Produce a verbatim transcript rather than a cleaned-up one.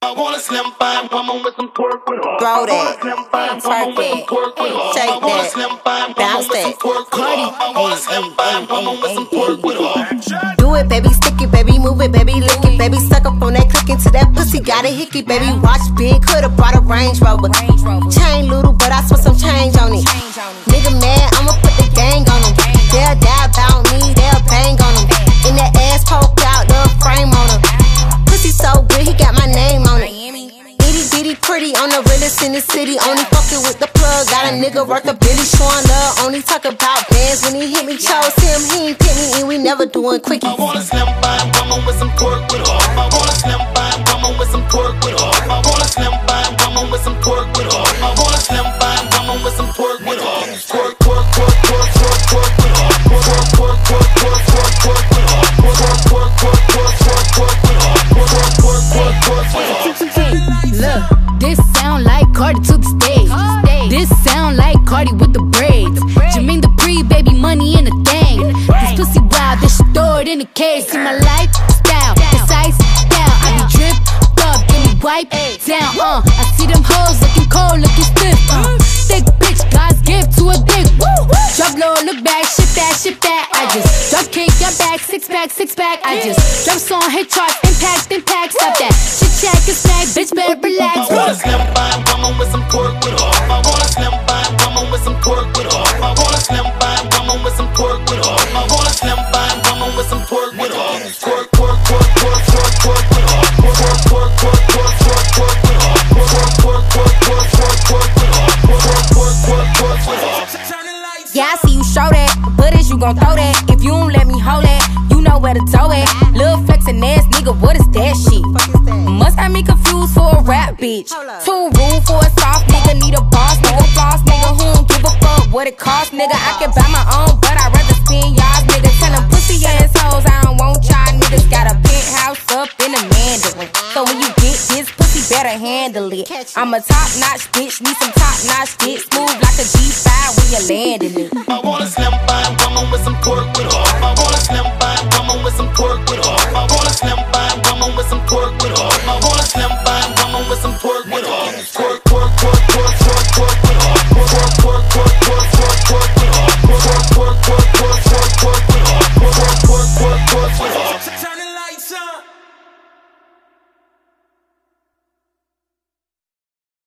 I want a slim fine woman with some pork with her. Throw that, twerk it, shake that, bounce that. Cardi, I want a slim fine woman with some pork with her. Do it, baby, stick it, baby, move it, baby, lick it, baby, suck up on that click into that pussy, got a hickey, baby, watch big, could've brought a Range Rover. Chain little, but I spent some change on it. Nigga mad, I'ma put the gang on him. They'll die about me, they'll bang on him. In that ass poke out, the frame on him. Pussy so good, he got my name on it. Itty bitty pretty, on the realest in the city. Only fucking with the plug, got a nigga worth a billy. Showing love, only talk about bands. When he hit me, chose him, he ain't pick me, and we never doing quickies. I want a slim fine woman with some pork with her. I want a slim fine woman with some pork with her. I want a slim fine woman with some pork with her. I want a slim fine woman with some pork with her. Pork, pork, pork, pork, pork, pork with her. Pork, pork, pork, pork, pork, pork with her. Pork, pork, pork, pork, pork, pork with her. Pork, pork, pork, pork, pork with her. Look, this sound like Cardi to the stage. This sound like Cardi with the braids. Jermaine Dupri, baby, money in the thing. This pussy wild, this shit stored in the cage. See my lifestyle, it's ice down. I be dripped up, get me wipe down. Uh, I see them hoes looking cold, looking stiff. Uh, thick bitch, God's gift to a dick. Woo! Drop low, look back, shit that, shit that. I just drop kick, got back, six pack, six pack. I just drop song, hit charts, impact, impact. Stop that shit, check, and snack, bitch, better relax. I want a slim fine woman with some pork with her. I want a slim fine woman with some pork with her. I want a slim fine woman with some pork with her. I want a slim fine woman with some pork with her. Pork, pork, pork, pork, pork, pork with her. Pork, pork, pork, pork, pork, pork with her. Pork, pork, pork, pork, pork, pork with her. Pork, pork, pork, pork, pork with her. Yeah, I see you show that, but is you gon' throw that? If you don't let me hold that, you know where to throw it. Lil' flexin' ass nigga, what is that shit? Must have me confused for a rap bitch. Too rude for a soft nigga, need a boss nigga, floss nigga, who don't give a fuck what it cost, nigga. I can buy my own, but I'd rather spend y'all's, nigga. Tell them pussy assholes I don't want y'all niggas. Got a penthouse up in a Mandarin, so when you get this pussy, better handle it. I'm a top-notch bitch, need some top-notch dick, smooth like a G five when you're landing it. I want a slim fine